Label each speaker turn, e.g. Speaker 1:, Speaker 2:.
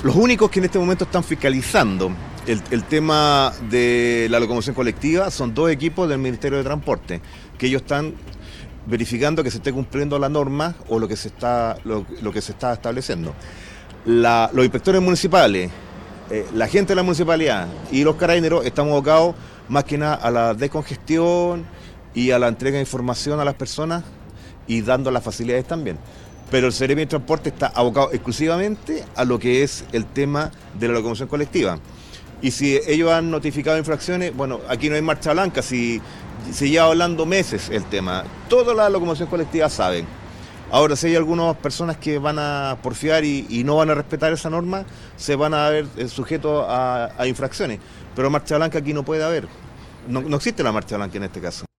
Speaker 1: Los únicos que en este momento están fiscalizando el tema de la locomoción colectiva son dos equipos del Ministerio de Transporte, que ellos están verificando que se esté cumpliendo la norma o lo que se está estableciendo. Los inspectores municipales, la gente de la municipalidad y los carabineros están abocados más que nada a la descongestión y a la entrega de información a las personas y dando las facilidades también. Pero el Seremi de Transporte está abocado exclusivamente a lo que es el tema de la locomoción colectiva. Y si ellos han notificado infracciones, bueno, aquí no hay marcha blanca, si lleva hablando meses el tema. Toda la locomoción colectiva saben. Ahora, si hay algunas personas que van a porfiar y no van a respetar esa norma, se van a ver sujetos a infracciones. Pero marcha blanca aquí no puede haber. No existe la marcha blanca en este caso.